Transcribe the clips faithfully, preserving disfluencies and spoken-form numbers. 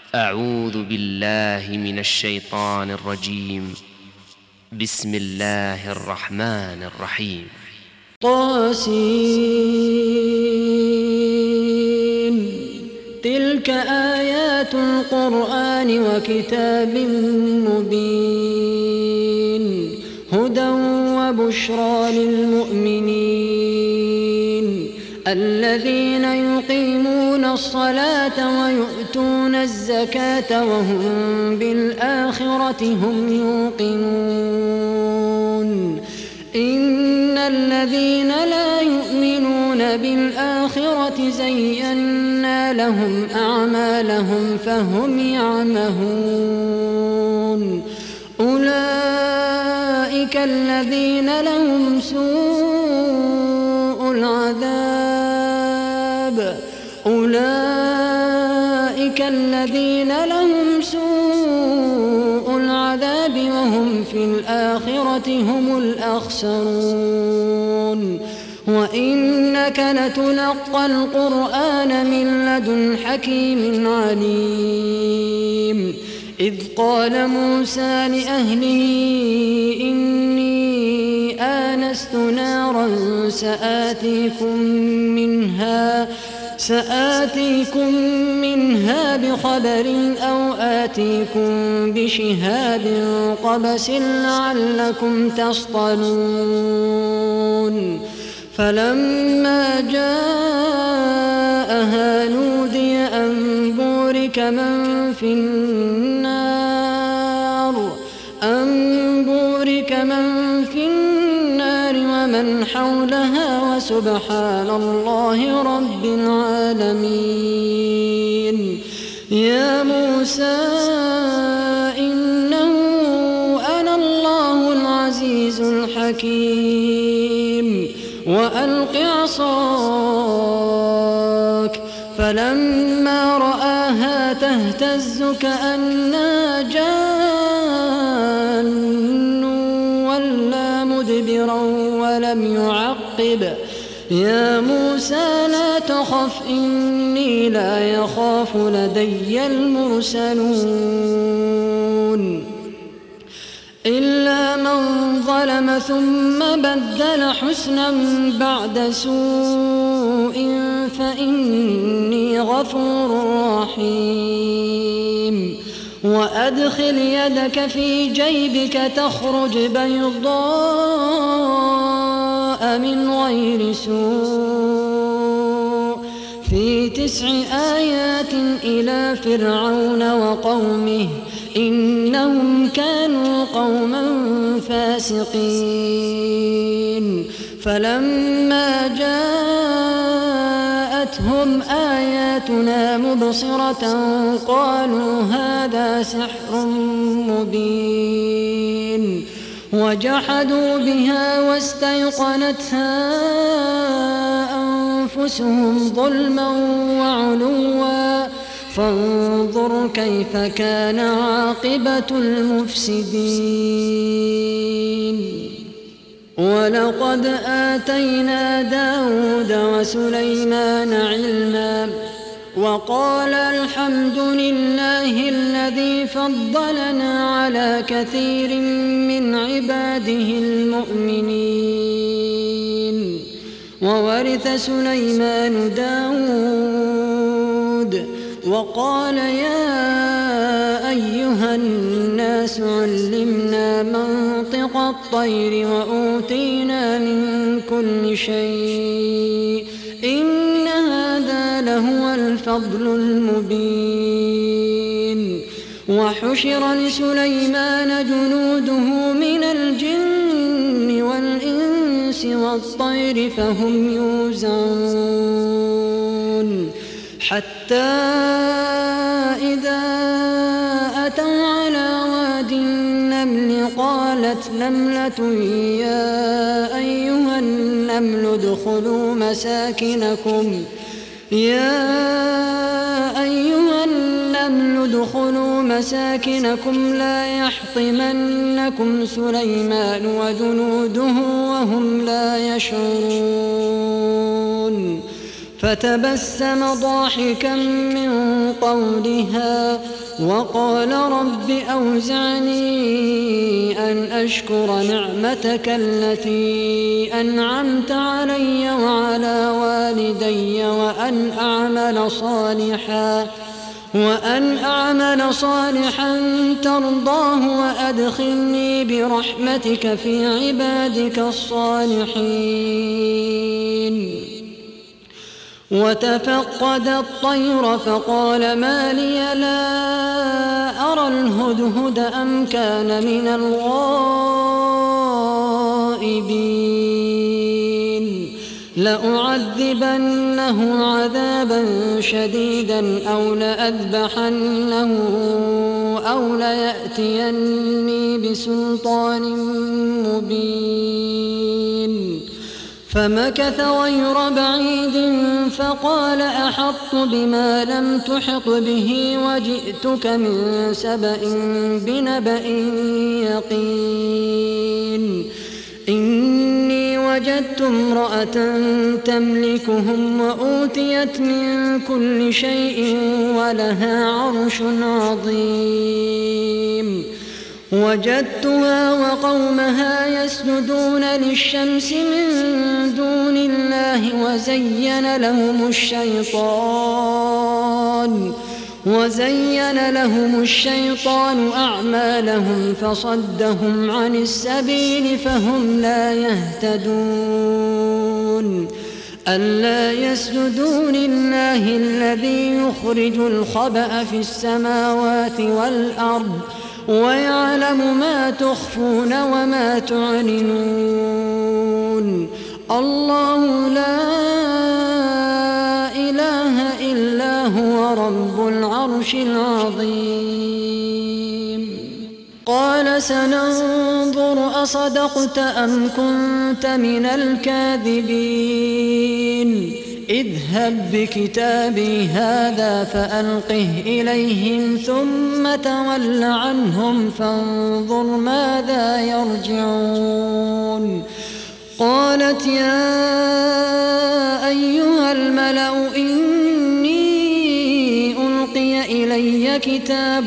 أعوذ بالله من الشيطان الرجيم. بسم الله الرحمن الرحيم. طاسين تلك آيات القرآن وكتاب مبين هدى وبشرى للمؤمنين الذين يقيمون الصلاة ويؤتون الزكاة وهم بالآخرة هم يوقنون إن الذين لا يؤمنون بالآخرة زينا لهم أعمالهم فهم يعمهون أولئك الذين لهم سوء العذاب أولئك الذين لهم سوء العذاب وهم في الآخرة هم الأخسرون وإنك لتلقى القرآن من لدن حكيم عليم إذ قال موسى لأهله إني آنست نارا سآتيكم منها سآتيكم منها بخبر أو آتيكم بشهاب قبس لعلكم تصطلون فلما جاءها نودي أن بورك من في النار أن بورك من في النار ومن حولها وسبحان الله رب العالمين يا موسى إنه أنا الله العزيز الحكيم وألق عصاك فلما رآها تهتز كأنها جان ولا مدبرا ولم يعقب يا موسى لا تخف إني لا يخاف لدي المرسلون إلا من ظلم ثم بدل حسنا بعد سوء فإني غفور رحيم وأدخل يدك في جيبك تخرج بيضاء من غير سوء في تسع آيات إلى فرعون وقومه إنهم كانوا قوما فاسقين فلما جاءتهم آياتنا مبصرة قالوا هذا سحر مبين وجحدوا بها واستيقنتها أنفسهم ظلما وعلوا فانظر كيف كان عاقبة المفسدين ولقد آتينا داود وسليمان علما وقال الحمد لله الذي فضلنا على كثير من عباده المؤمنين وورث سليمان داود وقال يا أيها الناس علمنا منطق الطير وأوتينا من كل شيء إن هذا لهو الفضل المبين وحشر لسليمان جنوده من الجن والإنس والطير فهم يوزعون حتى إذا أتوا على واد النمل قالت نملة يا أيها النمل ادخلوا مساكنكم يا أيها النمل ادخلوا مساكنكم لا يحطمنكم سليمان وجنوده وهم لا يشعرون فتبسم ضاحكا من قولها وقال رب أوزعني أن أشكر نعمتك التي أنعمت علي وعلى والدي وأن أعمل صالحا وأن أعمل صالحا ترضاه وأدخلني برحمتك في عبادك الصالحين. وتفقد الطير فقال ما لي لا أرى الهدهد أم كان من الغائبين لأعذبنه عذابا شديدا أو لأذبحنه أو ليأتيني بسلطان مبين. فمكث غير بعيد فقال أحطت بما لم تحط به وجئتك من سبأ بنبأ يقين. إني وجدت امرأة تملكهم وأوتيت من كل شيء ولها عرش عظيم. وجدتها وقومها يسجدون للشمس من دون الله وزين لهم الشيطان وزين لهم الشيطان أعمالهم فصدهم عن السبيل فهم لا يهتدون. ألا يسجدوا لله الذي يخرج الخبأ في السماوات والأرض ويعلم ما تخفون وما تعلنون. الله لا إله إلا هو رب العرش العظيم. قال سننظر أصدقت أم كنت من الكاذبين. اذهب بكتابي هذا فألقه إليهم ثم تول عنهم فانظر ماذا يرجعون. قالت يا أيها الملأ إني ألقي إلي كتاب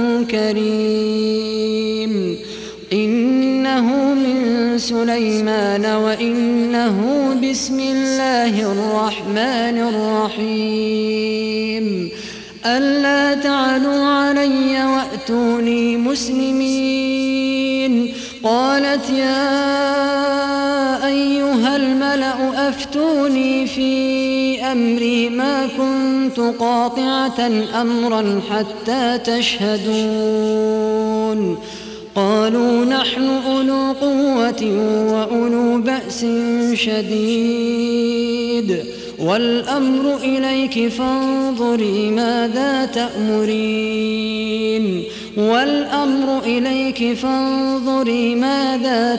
كريم إنه من سليمان وإنه بسم الله الرحمن الرحيم. ألا تعلوا علي وأتوني مسلمين. قالت يا أيها الملأ أفتوني في أمري ما كنت قاطعة أمرا حتى تشهدون. قالوا نحن أولو قوة وأولو بأس شديد والأمر إليك فانظري ماذا تأمرين والأمر إليك فانظري ماذا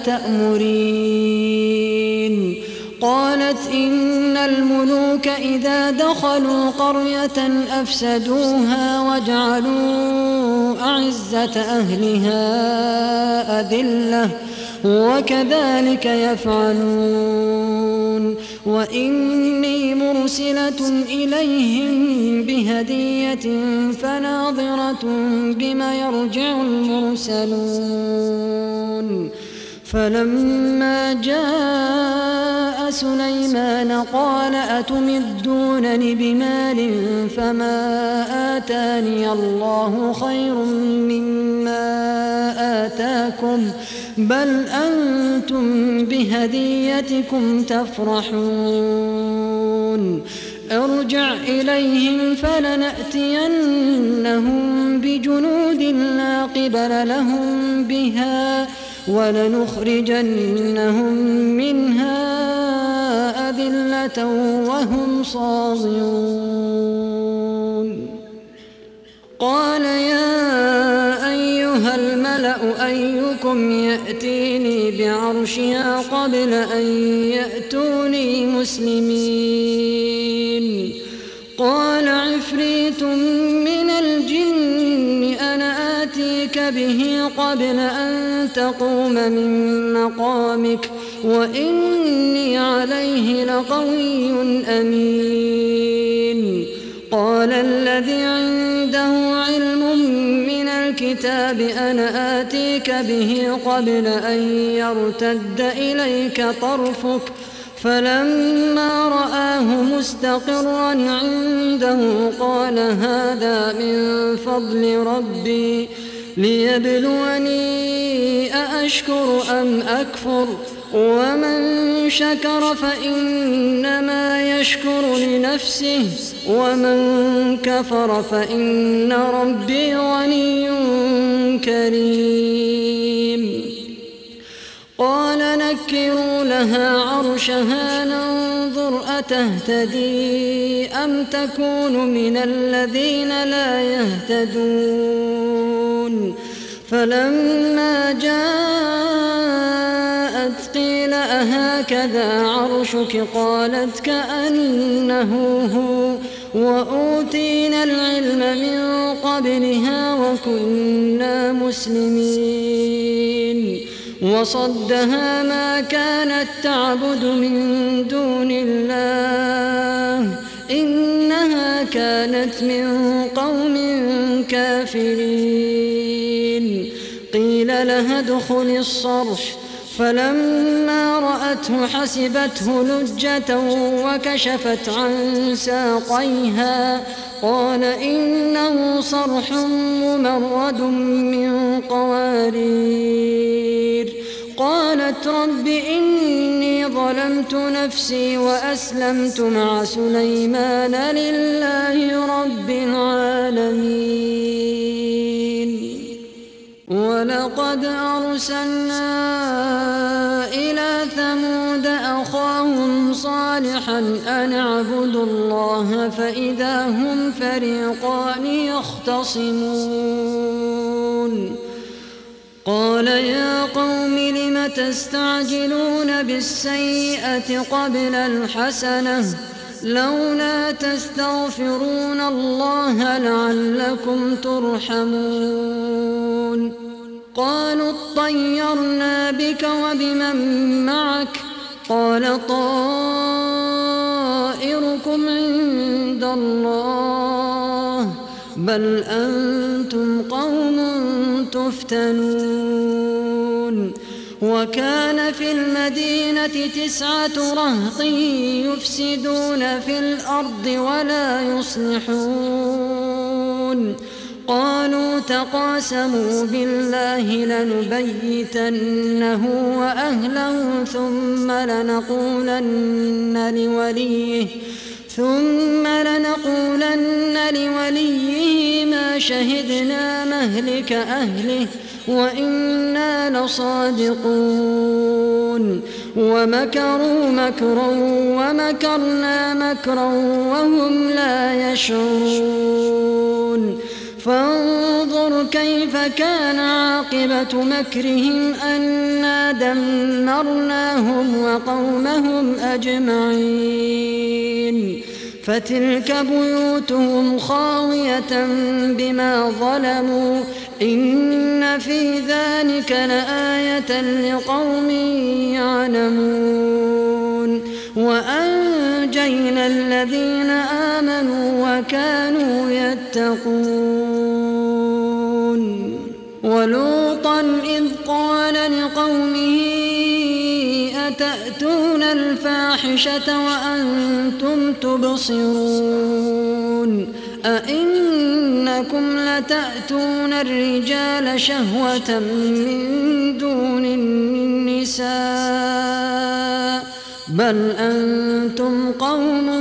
تأمرين. قالت إن الملوك إذا دخلوا قرية أفسدوها وجعلوا أعزة أهلها أذلة وكذلك يفعلون. وإني مرسلة إليهم بهدية فناظرة بما يرجع المرسلون. فلما جاء سليمان قال أتمدونني بمال فما آتاني الله خير مما آتاكم بل أنتم بهديتكم تفرحون. ارجع إليهم فلنأتينهم بجنود لا قبل لهم بها ولنخرجنهم منها أذلة وهم صاغرون. قال يا أيها الملأ أيكم يأتيني بعرشها قبل أن يأتوني مسلمين. قال عفريت من الجن أنا آتيك به قبل أن تقوم من مقامك وإني عليه لقوي أمين. قال الذي عنده علم من الكتاب أنا آتيك به قبل أن يرتد إليك طرفك فلما رآه مستقرا عنده قال هذا من فضل ربي ليبلوني أأشكر أم أكفر ومن شكر فإنما يشكر لنفسه ومن كفر فإن ربي غني كريم. قال نكروا لها عرشها ننظر أتهتدي أم تكون من الذين لا يهتدون. فلما جاءت قيل أهكذا عرشك قالت كأنه هو وأوتينا العلم من قبلها وكنا مسلمين. وصدها ما كانت تعبد من دون الله إنها كانت من قوم كافرين. قيل لها ادخل الصرح فلما رأته حسبته لجة وكشفت عن ساقيها قال إنه صرح ممرد من قوارير. قالت رب إني ظلمت نفسي وأسلمت مع سليمان لله رب العالمين. ولقد أرسلنا إلى ثمود أخاهم صالحا أن اعبدوا الله فإذا هم فريقان يختصمون. قال يا قوم لم تستعجلون بالسيئة قبل الحسنة لولا تستغفرون الله لعلكم ترحمون. قالوا اطيرنا بك وبمن معك قال طائركم عند الله بل أنتم قوم تفتنون. وكان في المدينة تسعة رهط يفسدون في الأرض ولا يصلحون. قالوا تقاسموا بالله لنبيتنه وأهله ثم لنقولن لوليه ثم لنقولن لوليه ما شهدنا مهلك أهله وإنا لصادقون. ومكروا مكرا ومكرنا مكرا وهم لا يشعرون. فانظر كيف كان عاقبة مكرهم أنا دمرناهم وقومهم أجمعين. فتلك بيوتهم خاوية بما ظلموا إن في ذلك لآية لقوم يعلمون. وأنجينا الذين آمنوا وكانوا يتقون. ولوطا إذ قال لقومه أتأتون الفاحشة وأنتم تبصرون أئنكم لتأتون الرجال شهوة من دون النساء بل أنتم قوم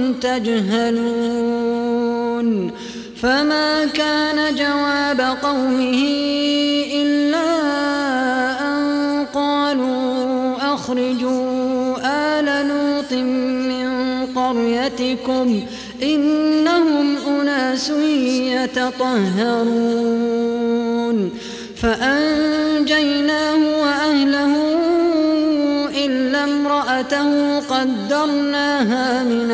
تجهلون. فما كان جواب قومه إلا أن قالوا أخرجوا آل لوط من قريتكم إنهم أناس يتطهرون. فأنجيناه وأهله إلا امرأته قدرناها من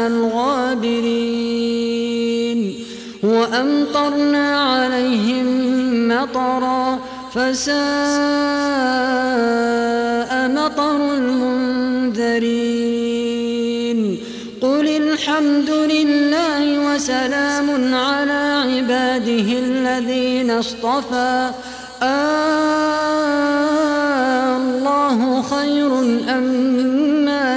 الغابرين. وأمطرنا عليهم مطرا فساء مطر المنذرين. المفترين قل الحمد لله وسلام على عباده الذين اصطفى الله خير أما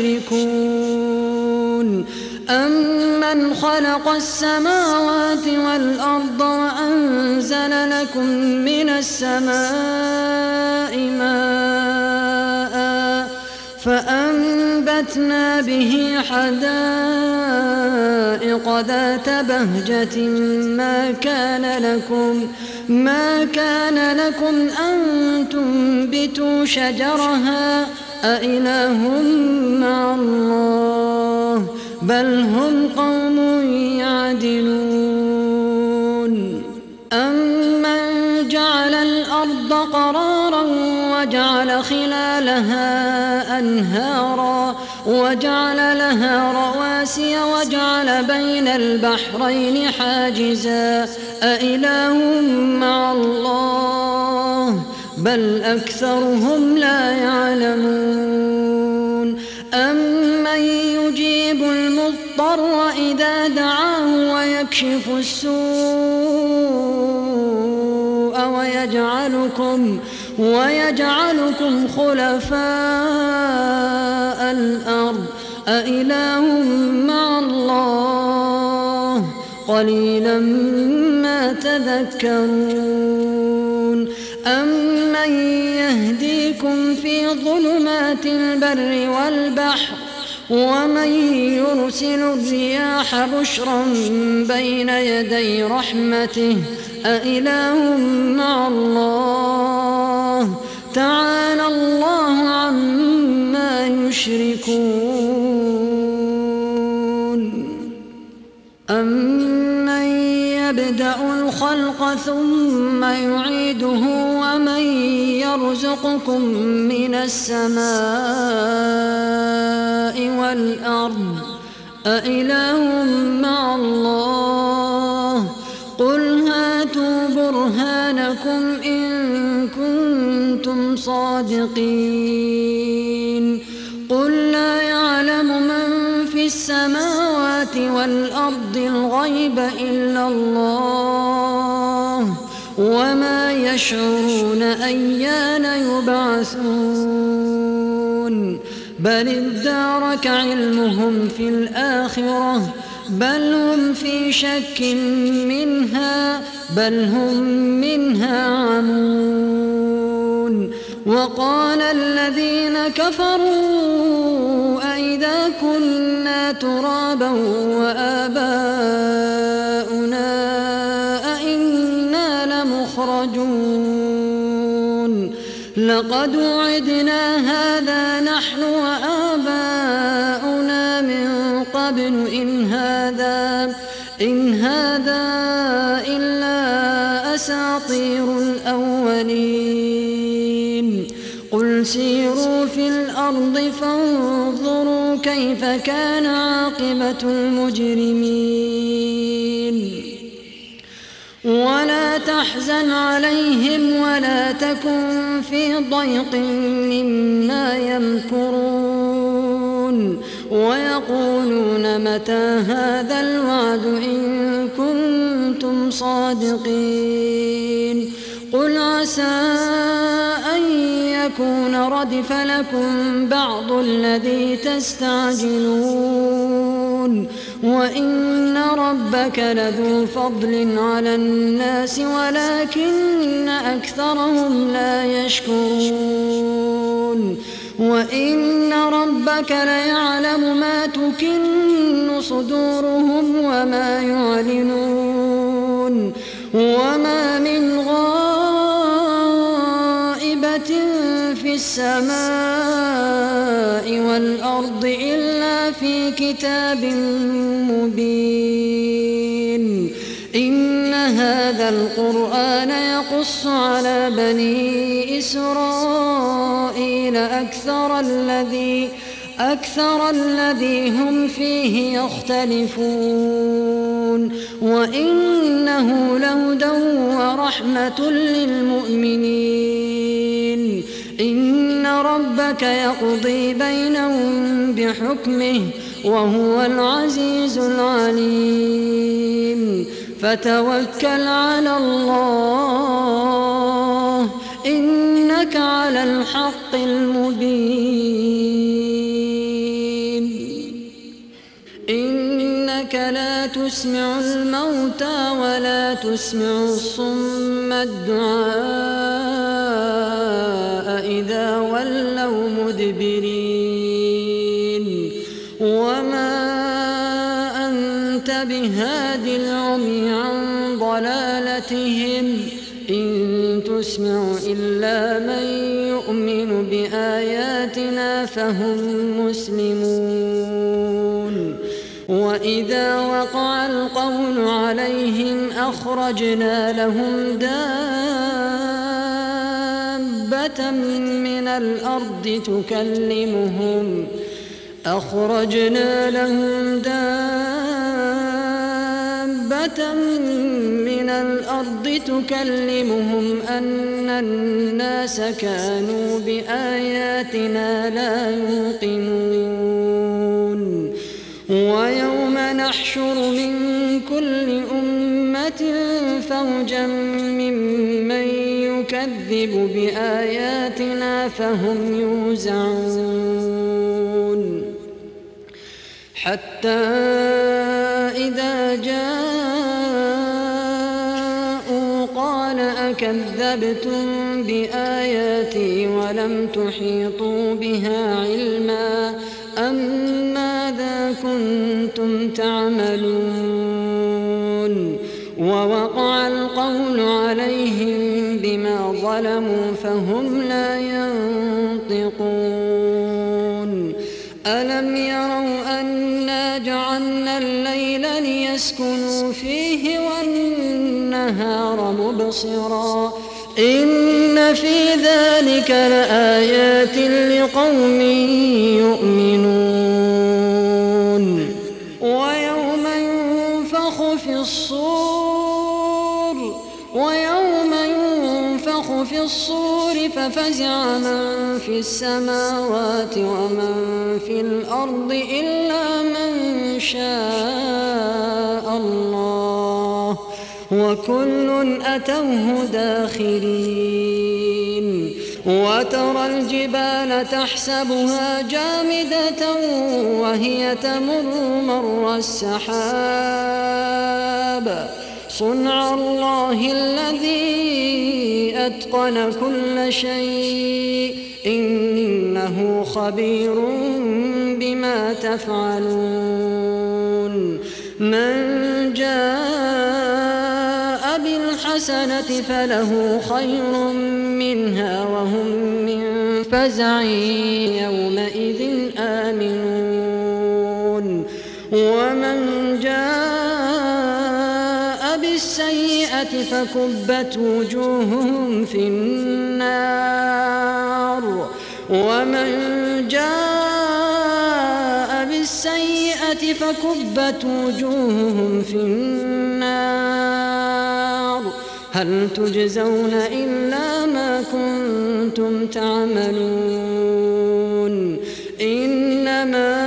يشركون أمن خلق السماوات والأرض وأنزل لكم من السماء ماء فأنبتنا به حدائق ذات بهجة ما كان لكم ما كان لكم أن تنبتوا شجرها أإله مع الله بل هم قوم يعدلون أمن جعل الأرض قرارا وجعل خلالها أنهارا وجعل لها رواسي وجعل بين البحرين حاجزا أإله مع الله بل أكثرهم لا يعلمون أمن يجيب المضطر إذا دعاه ويكشف السوء ويجعلكم ويجعلكم خلفاء الأرض أإله مع الله قليلا ما تذكرون أمن يهديكم في ظلمات البر والبحر ومن يرسل الرياح بشرا بين يدي رحمته أإله مع الله تعالى الله عما يشركون أمن يبدأ الخلق ثم يعيده ومن يرزقكم من السماء والأرض أإله مع الله قل هاتوا برهانكم إن كنتم صادقين قل لا يعلم من في السماوات والأرض الغيب إلا الله وما يشعرون أيان يبعثون بل ادارك علمهم في الآخرة بل هم في شك منها بل هم منها عمون وقال الذين كفروا أئذا كنا ترابا وآباؤنا أئنا لمخرجون لقد وعدنا هذا نحن وآباؤنا من قبل إن هذا إن هذا إلا أساطير الأولين قل سيروا في الأرض فانظروا كيف كان عاقبة المجرمين ولا تحزن عليهم ولا تكن في ضيق مما يمكرون ويقولون متى هذا الوعد إن كنتم صادقين قل عسى أن يكون ردف لكم بعض الذي تستعجلون وإن ربك لذو فضل على الناس ولكن أكثرهم لا يشكرون وإن ربك ليعلم ما تكن صدورهم وما يعلنون وما من غائبة في السماء والأرض إلا في كتاب مبين إن هذا القرآن يقص على بني إسرائيل أكثر الذي أكثر الذي هم فيه يختلفون وإنه لهدى ورحمة للمؤمنين إن ربك يقضي بينهم بحكمه وهو العزيز العليم فتوكل على الله إنك على الحق المبين إنك لا تسمع الموتى ولا تسمع الصم الدعاء إذا ولوا مدبرين وما أنت بهاد العمي عن ضلالتهم إن تسمع إلا من يؤمن بآياتنا فهم مسلمون وإذا وقع القول عليهم أخرجنا لهم دابة من الأرض تكلمهم أخرجنا لهم دابة من الأرض تكلمهم أن الناس كانوا بآياتنا لا يوقنون ويوم نحشر من كل أمة فوجا ممن يكذب بآياتنا فهم يوزعون حتى إذا جاءوا قال أكذبتم بآياتي ولم تحيطوا بها علما أم ماذا كنتم تعملون ووقع القول عليهم بما ظلموا فهم لا ينطقون ألم يروا أنا جعلنا الليل ليسكنوا فيه والنهار مبصرا إن في ذلك لآيات لقوم يؤمنون ويوم ينفخ في الصور ويوم ينفخ في الصور ففزع من في السماوات ومن في الأرض إلا من شاء الله وكل أتوه داخرين وترى الجبال تحسبها جامدة وهي تمر مر السحاب صنع الله الذي أتقن كل شيء إنه خبير بما تفعلون من جاء بالحسنة فله خير منها وهم من فزع يومئذ آمنون ومن جاء بالسيئة فكبت وجوههم في النار ومن جاء بالسيئة فكبت وجوههم في النار هل تجزون إلا ما كنتم تعملون إنما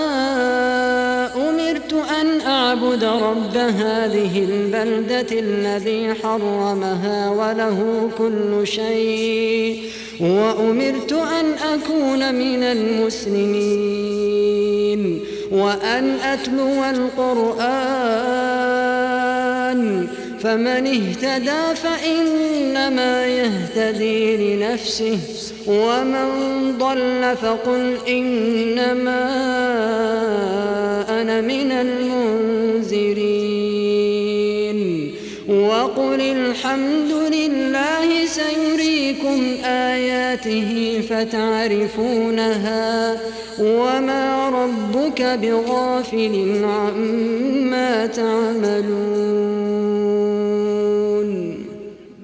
أمرت أن أعبد رب هذه البلدة الذي حرمها وله كل شيء وأمرت أن أكون من المسلمين وأن أتلو القرآن فمن اهتدى فإنما يهتدي لنفسه ومن ضل فقل إنما أنا من المنذرين وقل الحمد لله سيريكم آياته فتعرفونها وما ربك بغافل عما تعملون